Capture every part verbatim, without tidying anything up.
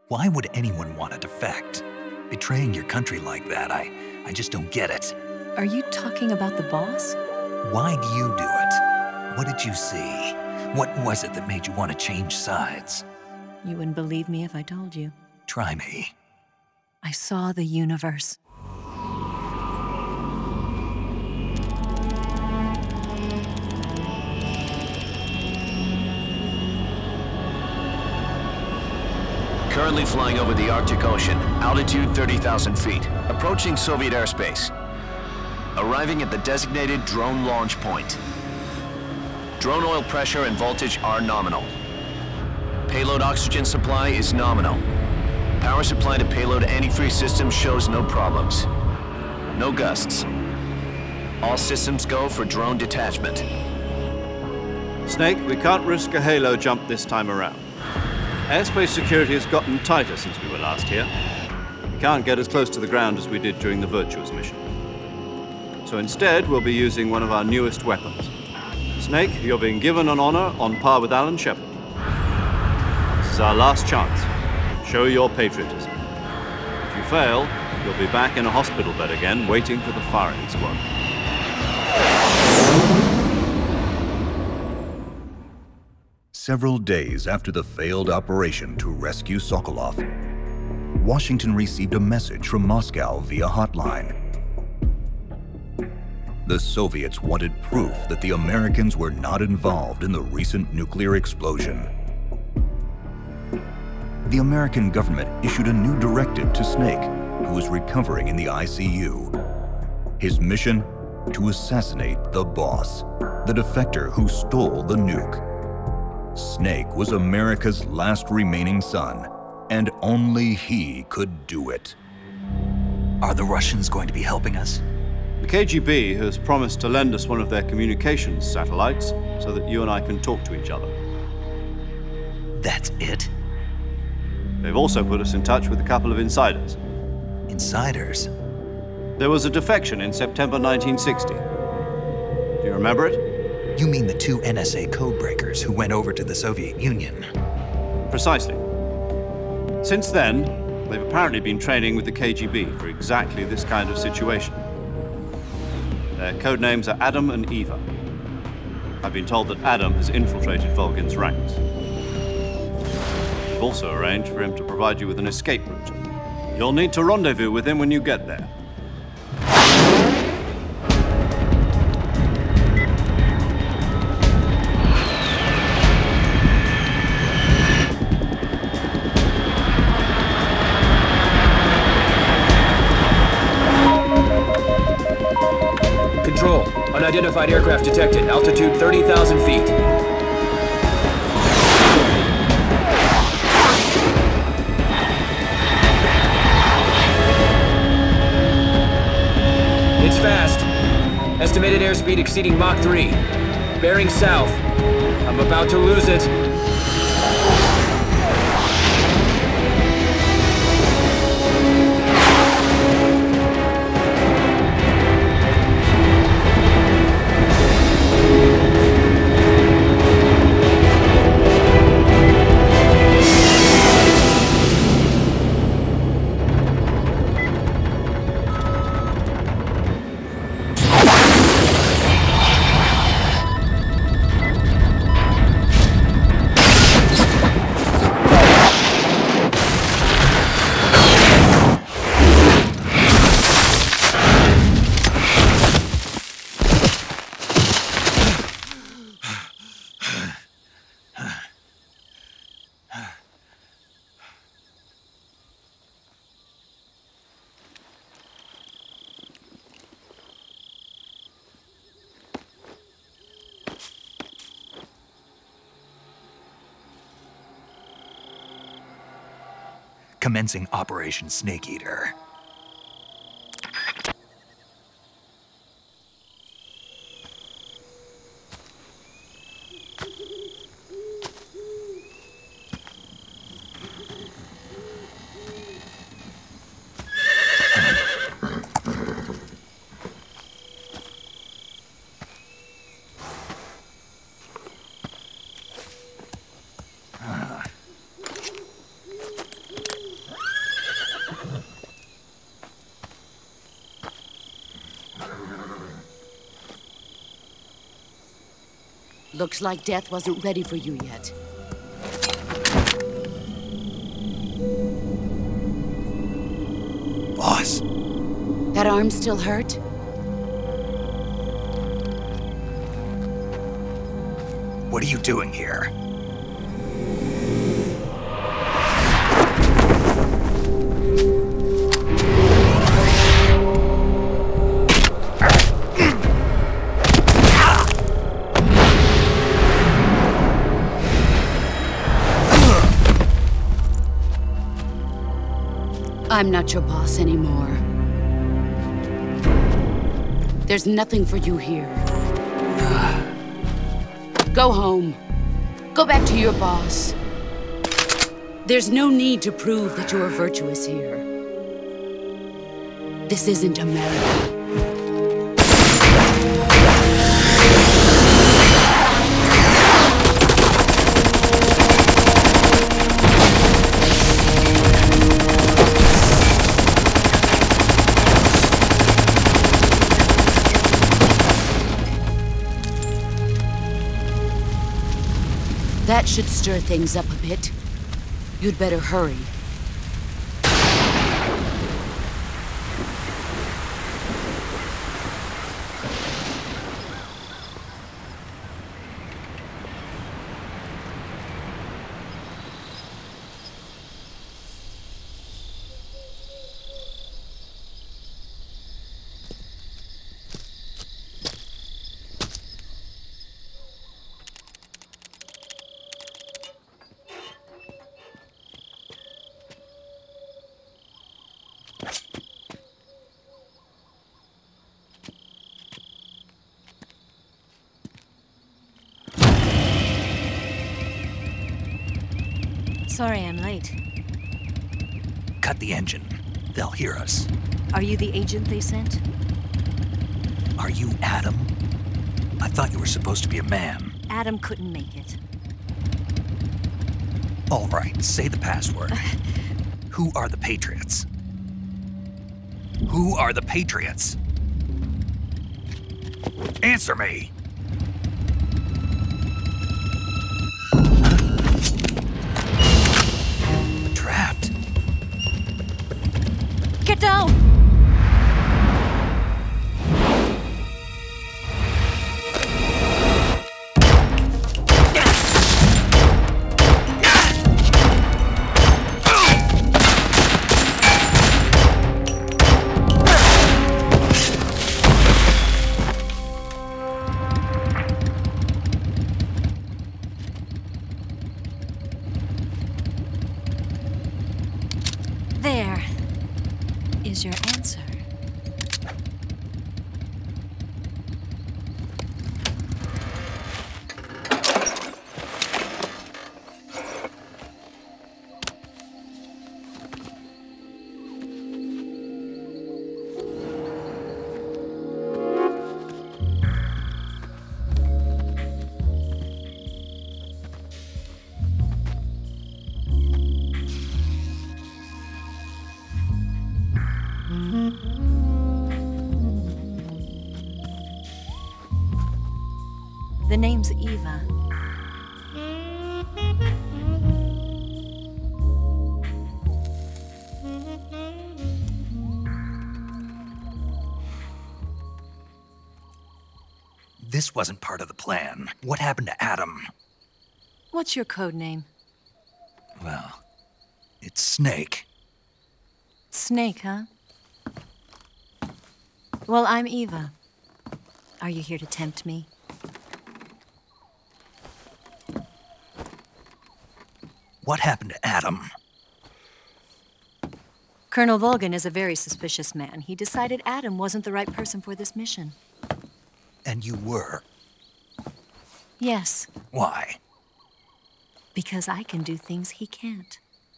Why would anyone want to defect? Betraying your country like that, I, I just don't get it. Are you talking about the boss? Why do you do it? What did you see? What was it that made you want to change sides? You wouldn't believe me if I told you. Try me. I saw the universe. Currently flying over the Arctic Ocean, altitude thirty thousand feet, approaching Soviet airspace. Arriving at the designated drone launch point. Drone oil pressure and voltage are nominal. Payload oxygen supply is nominal. Power supply to payload antifreeze system shows no problems. No gusts. All systems go for drone detachment. Snake, we can't risk a halo jump this time around. Airspace security has gotten tighter since we were last here. We can't get as close to the ground as we did during the Virtuous mission. So instead, we'll be using one of our newest weapons. Snake, you're being given an honor on par with Alan Shepard. This is our last chance. Show your patriotism. If you fail, you'll be back in a hospital bed again, waiting for the firing squad. Several days after the failed operation to rescue Sokolov, Washington received a message from Moscow via hotline. The Soviets wanted proof that the Americans were not involved in the recent nuclear explosion. The American government issued a new directive to Snake, who was recovering in the I C U. His mission? To assassinate the boss, the defector who stole the nuke. Snake was America's last remaining son, and only he could do it. Are the Russians going to be helping us? The K G B has promised to lend us one of their communications satellites so that you and I can talk to each other. That's it? They've also put us in touch with a couple of insiders. Insiders? There was a defection in September nineteen sixty. Do you remember it? You mean the two N S A codebreakers who went over to the Soviet Union? Precisely. Since then, they've apparently been training with the K G B for exactly this kind of situation. Their code names are Adam and Eva. I've been told that Adam has infiltrated Volgin's ranks. We've also arranged for him to provide you with an escape route. You'll need to rendezvous with him when you get there. Control, unidentified aircraft detected, altitude thirty thousand feet. It's fast. Estimated airspeed exceeding Mach three. Bearing south. I'm about to lose it. Commencing Operation Snake Eater. Looks like death wasn't ready for you yet. Boss, That arm still hurt? what are you doing here? I'm not your boss anymore. There's nothing for you here. Go home. Go back to your boss. There's no need to prove that you are virtuous here. This isn't America. That should stir things up a bit. You'd better hurry. Sorry I'm late. Cut the engine. They'll hear us. Are you the agent they sent? Are you Adam? I thought you were supposed to be a man. Adam couldn't make it. All right, say the password. Who are the Patriots? Who are the Patriots? Answer me! Trapped. Get down! There is your answer. The name's Eva. This wasn't part of the plan. What happened to Adam? What's your code name? Well, it's Snake. Snake, huh? Well, I'm Eva. Are you here to tempt me? What happened to Adam? Colonel Volgin is a very suspicious man. He decided Adam wasn't the right person for this mission. And you were. Yes, Why? because I can do things he can't.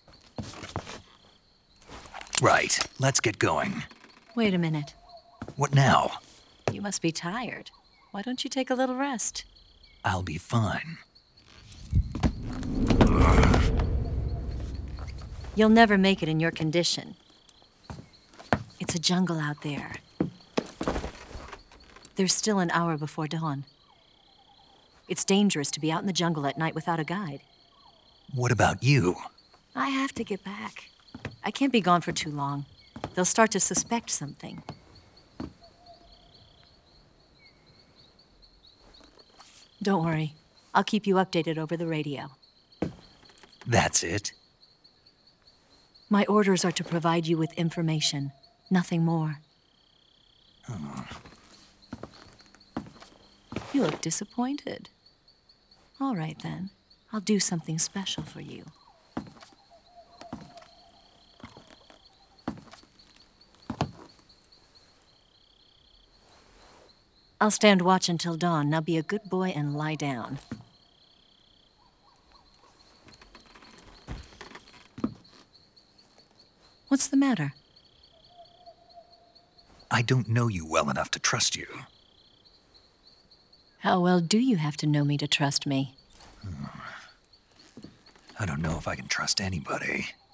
Right. Let's get going. Wait a minute. What now? You must be tired. Why don't you take a little rest? I'll be fine. You'll never make it in your condition. It's a jungle out there. There's still an hour before dawn. It's dangerous to be out in the jungle at night without a guide. What about you? I have to get back. I can't be gone for too long. They'll start to suspect something. Don't worry. I'll keep you updated over the radio. That's it? My orders are to provide you with information, nothing more. Oh. You look disappointed. All right, then. I'll do something special for you. I'll stand watch until dawn. Now be a good boy and lie down. What's the matter? I don't know you well enough to trust you. How well do you have to know me to trust me? I don't know if I can trust anybody.